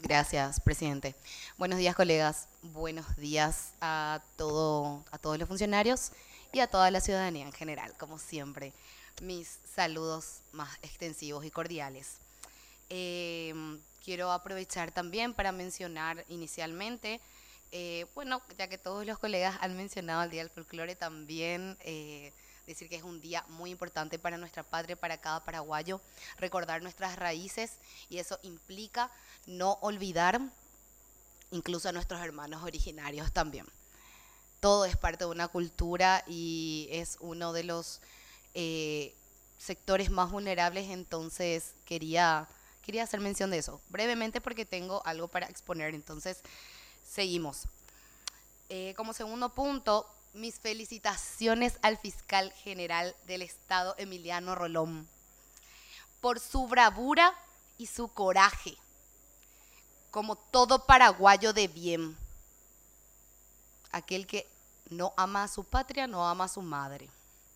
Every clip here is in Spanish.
Gracias, presidente. Buenos días, colegas. Buenos días a todos los funcionarios y a toda la ciudadanía en general, como siempre. Mis saludos más extensivos y cordiales. Quiero aprovechar también para mencionar inicialmente, bueno, ya que todos los colegas han mencionado el Día del Folclore, también decir que es un día muy importante para nuestra patria, para cada paraguayo, recordar nuestras raíces y eso implica no olvidar incluso a nuestros hermanos originarios también. Todo es parte de una cultura y es uno de los sectores más vulnerables, entonces quería hacer mención de eso, brevemente porque tengo algo para exponer, entonces seguimos. Como segundo punto, mis felicitaciones al fiscal general del Estado, Emiliano Rolón, por su bravura y su coraje, como todo paraguayo de bien. Aquel que no ama a su patria, no ama a su madre.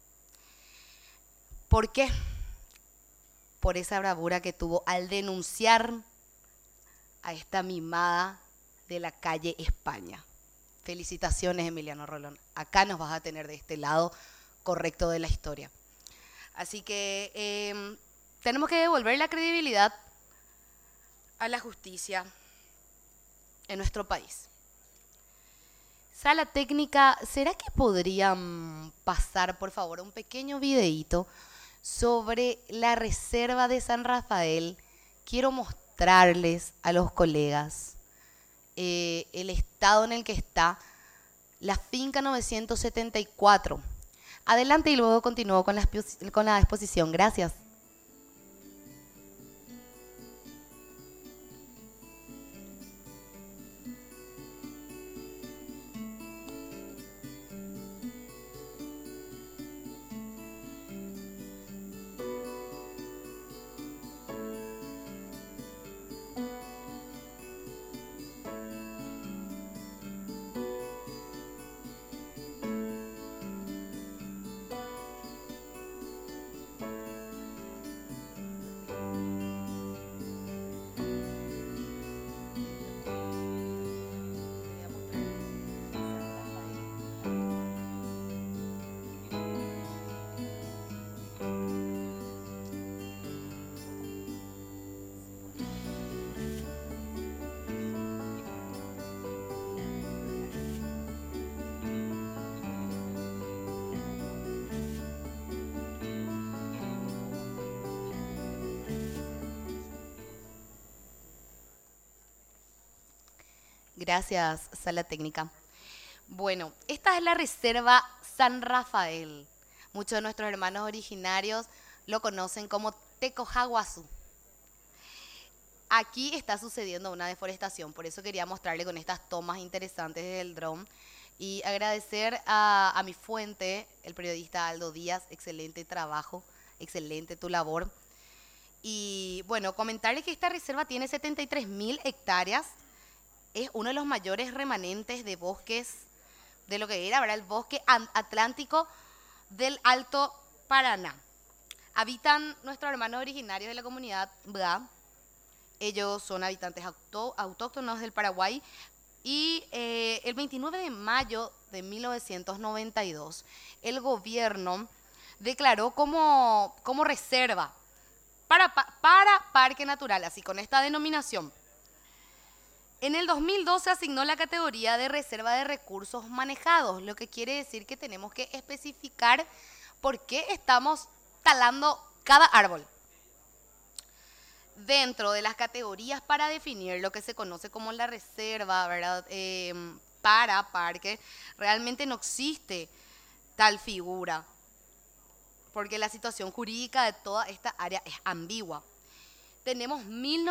¿Por qué? Por esa bravura que tuvo al denunciar a esta mimada de la calle España. Felicitaciones, Emiliano Rolón. Acá nos vas a tener de este lado correcto de la historia. Así que tenemos que devolver la credibilidad a la justicia en nuestro país. Sala técnica, ¿será que podrían pasar, por favor, un pequeño videíto sobre la reserva de San Rafael? Quiero mostrarles a los colegas el estado en el que está la finca 974. Adelante y luego continúo con la exposición. Gracias. Gracias, Sala Técnica. Bueno, esta es la Reserva San Rafael. Muchos de nuestros hermanos originarios lo conocen como Tecojaguazú. Aquí está sucediendo una deforestación, por eso quería mostrarle con estas tomas interesantes del dron y agradecer a mi fuente, el periodista Aldo Díaz, excelente trabajo, excelente tu labor. Y bueno, comentarle que esta reserva tiene 73.000 hectáreas, es uno de los mayores remanentes de bosques de lo que era, ¿verdad? El bosque atlántico del Alto Paraná. Habitan nuestros hermanos originarios de la comunidad Bra. Ellos son habitantes autóctonos del Paraguay y el 29 de mayo de 1992 el gobierno declaró como reserva para parque natural, así con esta denominación. En el 2012 asignó la categoría de reserva de recursos manejados, lo que quiere decir que tenemos que especificar por qué estamos talando cada árbol. Dentro de las categorías para definir lo que se conoce como la reserva, ¿verdad? Para parque, realmente no existe tal figura, porque la situación jurídica de toda esta área es ambigua. Tenemos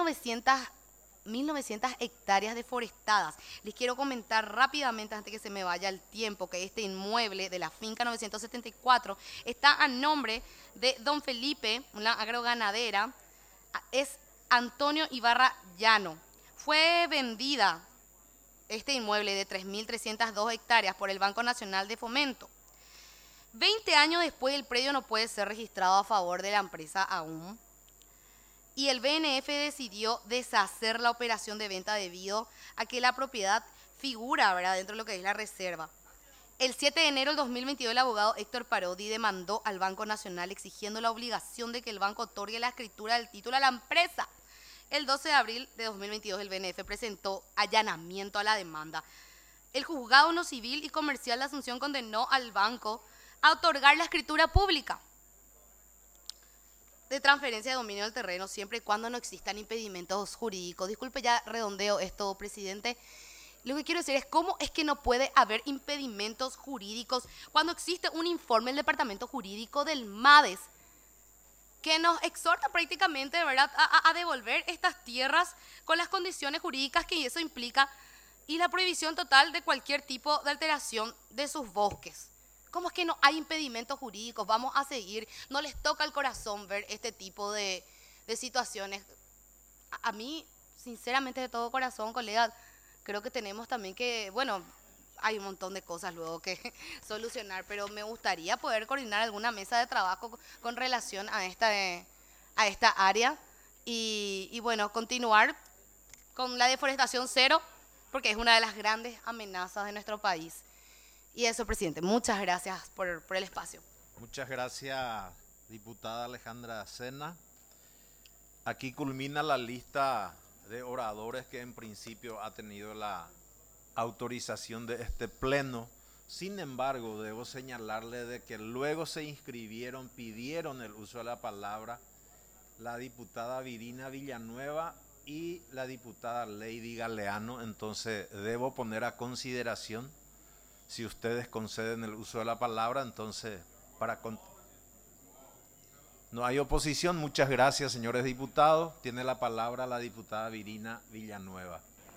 1.900 hectáreas deforestadas. Les quiero comentar rápidamente, antes que se me vaya el tiempo, que este inmueble de la finca 974 está a nombre de don Felipe, una agroganadera, es Antonio Ibarra Llano. Fue vendida este inmueble de 3.302 hectáreas por el Banco Nacional de Fomento. 20 años después el predio no puede ser registrado a favor de la empresa aún. y el BNF decidió deshacer la operación de venta debido a que la propiedad figura, ¿verdad?, dentro de lo que es la reserva. El 7 de enero del 2022, el abogado Héctor Parodi demandó al Banco Nacional exigiendo la obligación de que el banco otorgue la escritura del título a la empresa. El 12 de abril de 2022, el BNF presentó allanamiento a la demanda. El juzgado no civil y comercial de Asunción condenó al banco a otorgar la escritura pública de transferencia de dominio del terreno siempre y cuando no existan impedimentos jurídicos. Disculpe, ya redondeo esto, presidente. Lo que quiero decir es cómo es que no puede haber impedimentos jurídicos cuando existe un informe del Departamento Jurídico del MADES que nos exhorta prácticamente, ¿verdad?, a devolver estas tierras con las condiciones jurídicas que eso implica y la prohibición total de cualquier tipo de alteración de sus bosques. ¿Cómo es que no hay impedimentos jurídicos? Vamos a seguir. No les toca el corazón ver este tipo de situaciones. A mí, sinceramente, de todo corazón, colegas, creo que tenemos también que, bueno, hay un montón de cosas luego que solucionar, pero me gustaría poder coordinar alguna mesa de trabajo con relación a esta área y bueno, continuar con la deforestación cero, porque es una de las grandes amenazas de nuestro país. Y eso, presidente, muchas gracias por el espacio. Muchas gracias, diputada Alejandra Sena. Aquí culmina la lista de oradores que en principio ha tenido la autorización de este pleno. Sin embargo, debo señalarle de que luego se inscribieron, pidieron el uso de la palabra la diputada Virina Villanueva y la diputada Lady Galeano. Entonces debo poner a consideración, si ustedes conceden el uso de la palabra, entonces no hay oposición. Muchas gracias, señores diputados. Tiene la palabra la diputada Virina Villanueva.